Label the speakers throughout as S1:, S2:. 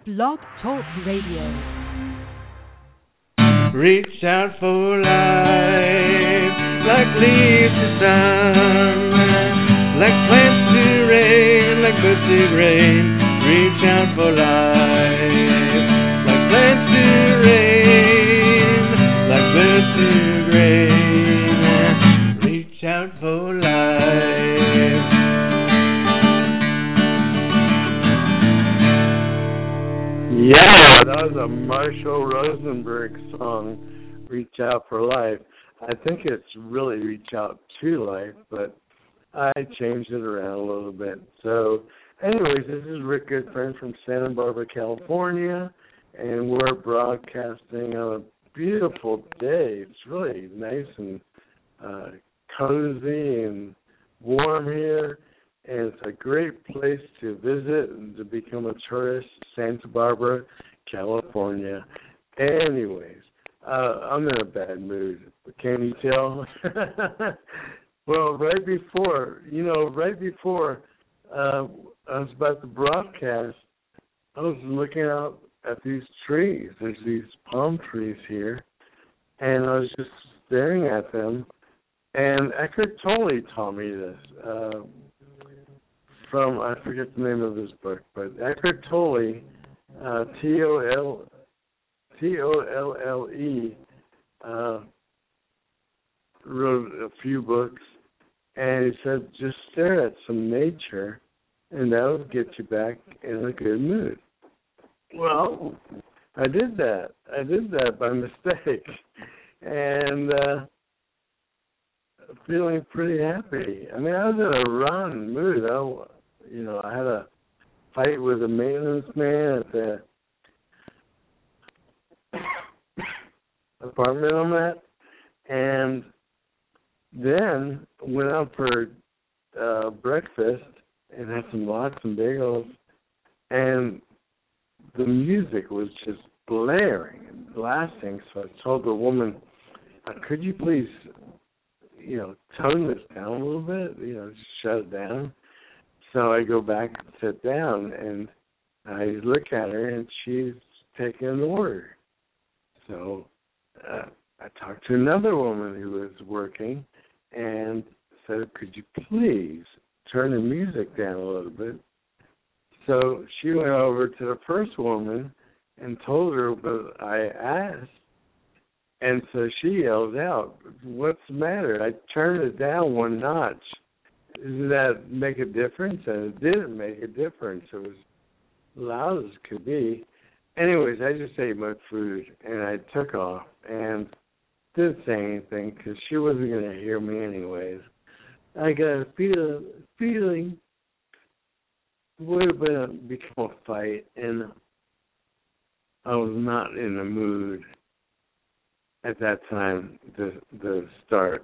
S1: Blog Talk Radio.
S2: Reach out for life, like leaves to sun, like plants to rain, like birds to grain. Reach out for life, like plants to rain, like birds to grain. Reach out for life. Yeah, that was a Marshall Rosenberg song, Reach Out for Life. I think it's really Reach Out to Life, but I changed it around a little bit. So, anyways, this is Rick Goodfriend from Santa Barbara, California, and we're broadcasting on a beautiful day. It's really nice and cozy and warm here. And it's a great place to visit and to become a tourist, Santa Barbara, California. Anyways, I'm in a bad mood. Can you tell? Well, right before I was about to broadcast, I was looking out at these trees. There's these palm trees here, and I was just staring at them. And Eckhart Tolle taught me this. From, I forget the name of his book, but Eckhart Tolle, Tolle, wrote a few books, and he said, just stare at some nature, and that will get you back in a good mood. Well, I did that. By mistake, and feeling pretty happy. I mean, I was in a rotten mood. I had a fight with a maintenance man at the apartment I'm at, and then went out for breakfast and had some lots and bagels, and the music was just blaring and blasting. So I told the woman, could you please, tone this down a little bit, just shut it down. So I go back and sit down, and I look at her, and she's taking an order. So I talked to another woman who was working and said, could you please turn the music down a little bit? So she went over to the first woman and told her what I asked. And so she yelled out, what's the matter? I turned it down one notch. Doesn't that make a difference? And it didn't make a difference. It was loud as could be. Anyways, I just ate my food, and I took off and didn't say anything because she wasn't going to hear me anyways. I got a feeling it would have become a fight, and I was not in the mood at that time to start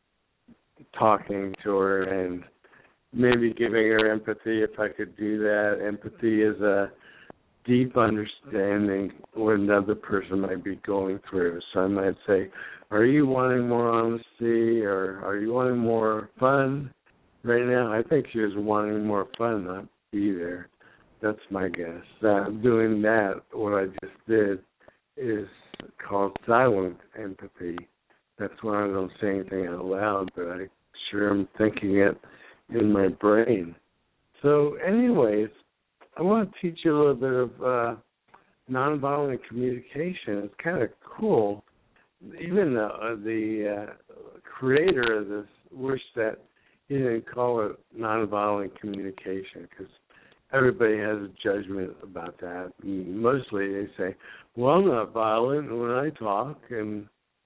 S2: talking to her and maybe giving her empathy if I could do that. Empathy is a deep understanding what another person might be going through. So I might say, are you wanting more honesty or are you wanting more fun right now? I think she was wanting more fun, not be there. That's my guess. Doing that, what I just did, is called silent empathy. That's why I don't say anything out loud, but I sure am thinking it in my brain. So anyways, I want to teach you a little bit of nonviolent communication. It's kind of cool. Even the creator of this wished that he didn't call it nonviolent communication because everybody has a judgment about that. And mostly they say, well, I'm not violent when I talk, and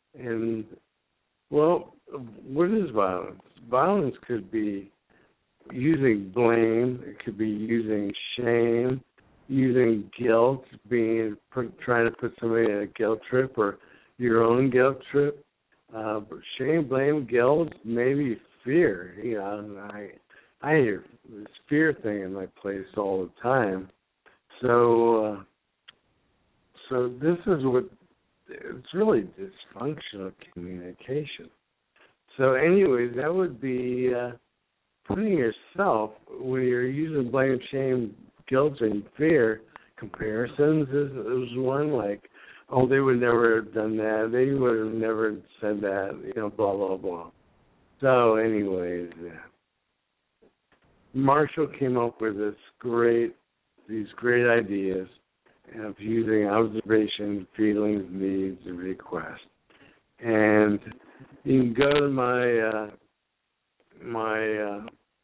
S2: well, what is violence? Violence could be using blame, it could be using shame, using guilt, trying to put somebody in a guilt trip or your own guilt trip. Shame, blame, guilt, maybe fear. I hear this fear thing in my place all the time. So this is it's really dysfunctional communication. So anyways, that would be putting yourself, when you're using blame, shame, guilt, and fear, comparisons is one, like, oh, they would never have done that, they would have never said that, blah, blah, blah. So anyways, Marshall came up with these great ideas of using observation, feelings, needs, and requests. And you can go to my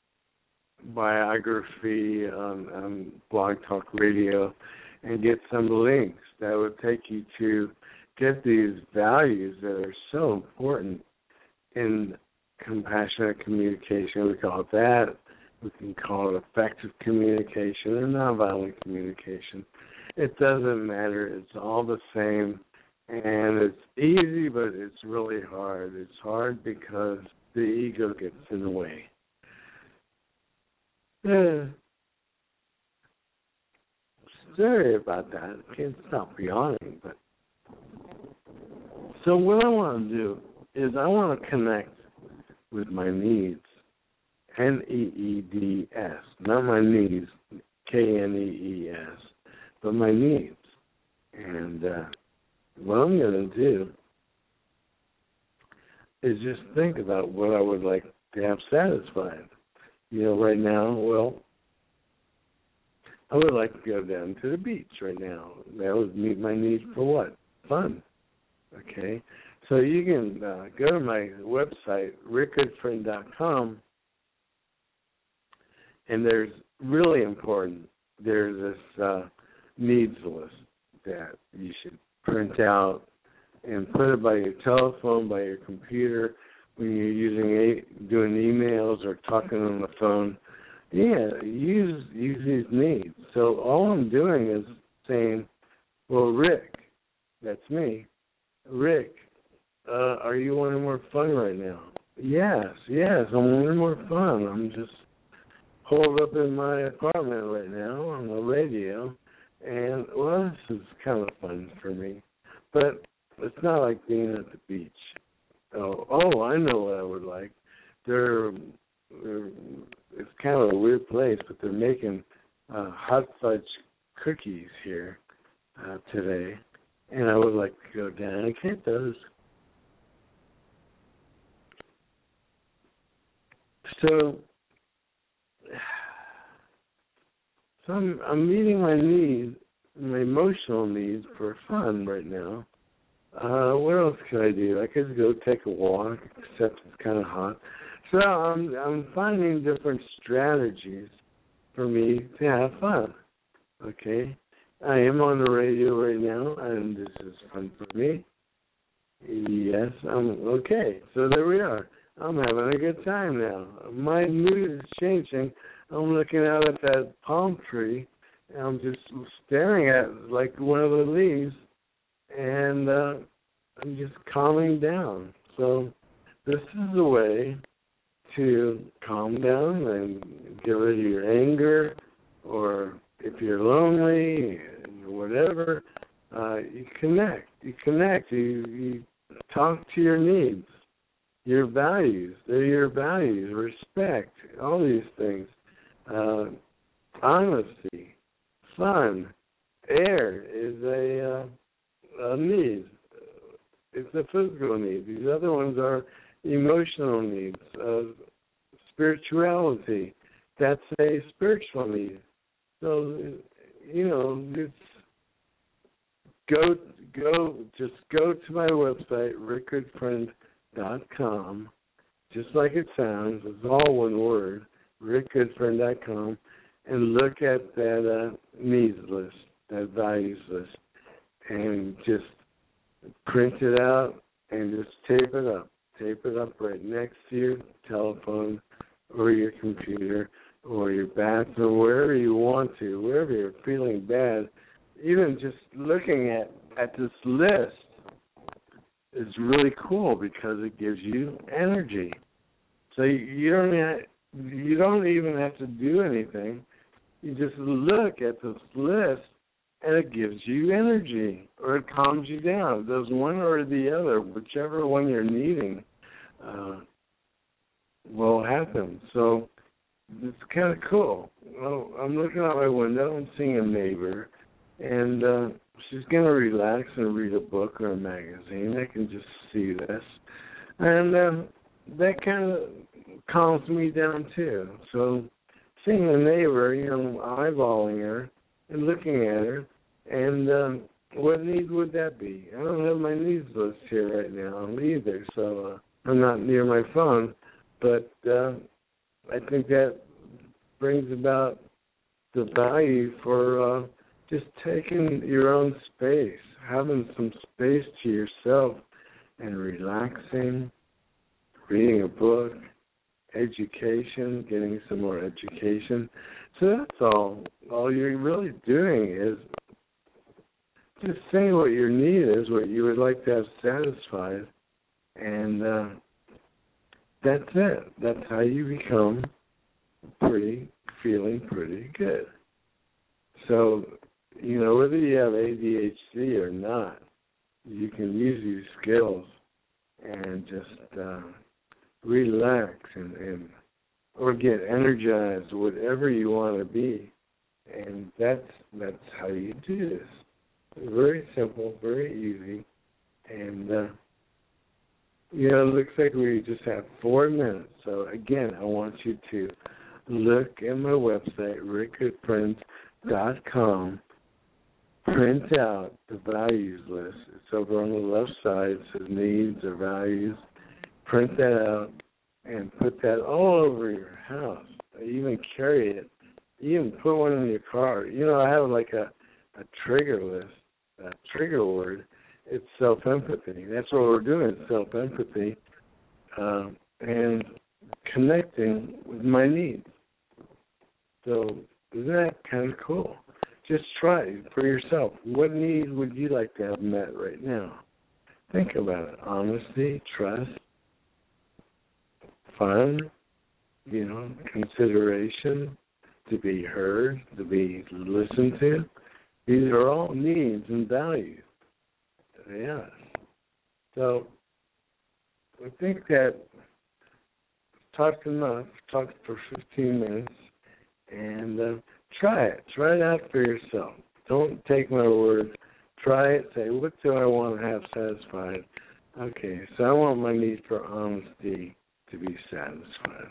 S2: biography on Blog Talk Radio and get some links that would take you to get these values that are so important in compassionate communication. We call it that. We can call it effective communication or nonviolent communication. It doesn't matter. It's all the same. And it's easy, but it's really hard. It's hard because the ego gets in the way. Sorry about that. I can't stop yawning. But so what I want to do is I want to connect with my needs. Needs. Not my needs, Knees, but my needs. And what I'm going to do is just think about what I would like to have satisfied. Right now, well, I would like to go down to the beach right now. That would meet my need for what? Fun. Okay? So you can go to my website, rickgoodfriend.com, and there's really important, there's this needs list that you should print out and put it by your telephone, by your computer, when you're doing emails or talking on the phone. Yeah, use these needs. So all I'm doing is saying, well, Rick, that's me. Rick, are you wanting more fun right now? Yes, I'm wanting more fun. I'm just holed up in my apartment right now on the radio, and, well, this is kind of fun for me. But it's not like being at the beach. Oh, I know what I would like. It's kind of a weird place, but they're making hot fudge cookies here today, and I would like to go down and get those. So I'm meeting my needs, my emotional needs for fun right now. What else could I do? I could go take a walk, except it's kind of hot. So I'm finding different strategies for me to have fun. Okay? I am on the radio right now, and this is fun for me. Yes, I'm okay. So there we are. I'm having a good time now. My mood is changing. I'm looking out at that palm tree, and I'm just staring at it like one of the leaves, and I'm just calming down. So this is a way to calm down and get rid of your anger, or if you're lonely, whatever, you connect. You talk to your needs, your values. They're your values, respect, all these things. Honesty, fun, air is a need. It's a physical need. These other ones are emotional needs. Spirituality, that's a spiritual need. So, it's just go to my website, rickgoodfriend.com, just like it sounds. It's all one word, rickgoodfriend.com, and look at that needs list, that values list, and just print it out and just tape it up. Tape it up right next to your telephone or your computer or your bathroom, wherever you want to, wherever you're feeling bad. Even just looking at this list is really cool because it gives you energy. So you don't even have to do anything. You just look at this list, and it gives you energy, or it calms you down. It does one or the other, whichever one you're needing will happen. So it's kind of cool. Well, I'm looking out my window and seeing a neighbor, and she's going to relax and read a book or a magazine. I can just see this. And that kind of calms me down, too. So seeing the neighbor, eyeballing her and looking at her, and what need would that be? I don't have my needs list here right now either, so I'm not near my phone. But I think that brings about the value for just taking your own space, having some space to yourself and relaxing, reading a book, education, getting some more education. So that's all. All you're really doing is just saying what your need is, what you would like to have satisfied, and that's it. That's how you become feeling pretty good. So, whether you have ADHD or not, you can use these skills and just relax and or get energized, whatever you want to be. And that's how you do this. Very simple, very easy. And, it looks like we just have 4 minutes. So, again, I want you to look at my website, rickgoodfriends.com. Print out the values list. It's over on the left side. It says needs or values. Print that out and put that all over your house. Even carry it. Even put one in your car. I have like a trigger list, a trigger word. It's self-empathy. That's what we're doing, self-empathy, and connecting with my needs. So isn't that kind of cool? Just try it for yourself. What need would you like to have met right now? Think about it. Honesty, trust, fun, consideration, to be heard, to be listened to. These are all needs and values. Yes. So I think that talked enough, talked for 15 minutes, and try it. Try it out for yourself. Don't take my word. Try it. Say, what do I want to have satisfied? Okay, so I want my need for honesty to be satisfied.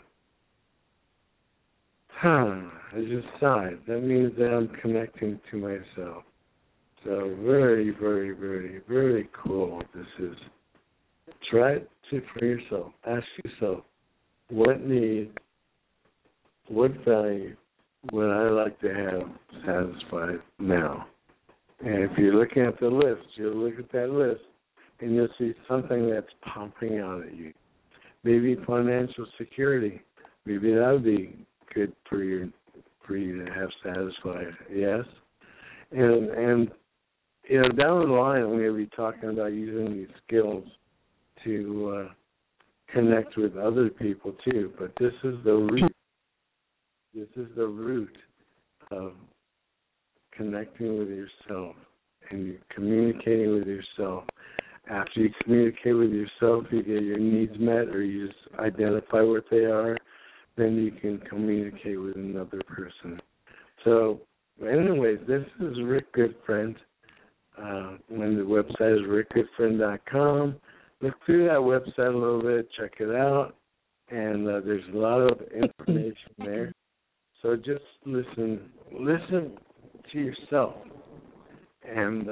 S2: I just sighed. That means that I'm connecting to myself. So very, very, very, very cool this is. Try it for yourself. Ask yourself, what need, what value would I like to have satisfied now? And if you're looking at the list, you'll look at that list and you'll see something that's popping out at you. Maybe financial security. Maybe that would be good for you to have satisfied. Yes? And down the line, I'm going to be talking about using these skills to connect with other people too. But this is the root. This is the root of connecting with yourself and communicating with yourself. After you communicate with yourself, you get your needs met, or you just identify what they are, then you can communicate with another person. So, anyways, this is Rick Goodfriend. When the website is rickgoodfriend.com. Look through that website a little bit, check it out, and there's a lot of information there. So just listen to yourself. And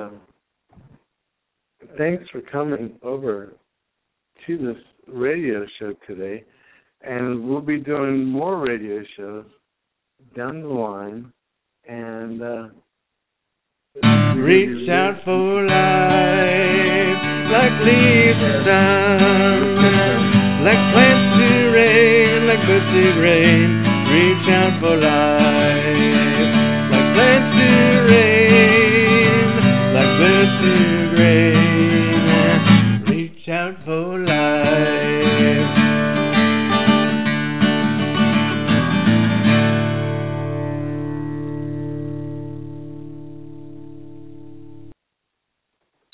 S2: thanks for coming over to this radio show today. And we'll be doing more radio shows down the line. And
S1: reach out for life, like leaves to sun, like plants to rain, like birds to grain. Reach out for life, like plants to rain, like birds to grain. Reach out for life.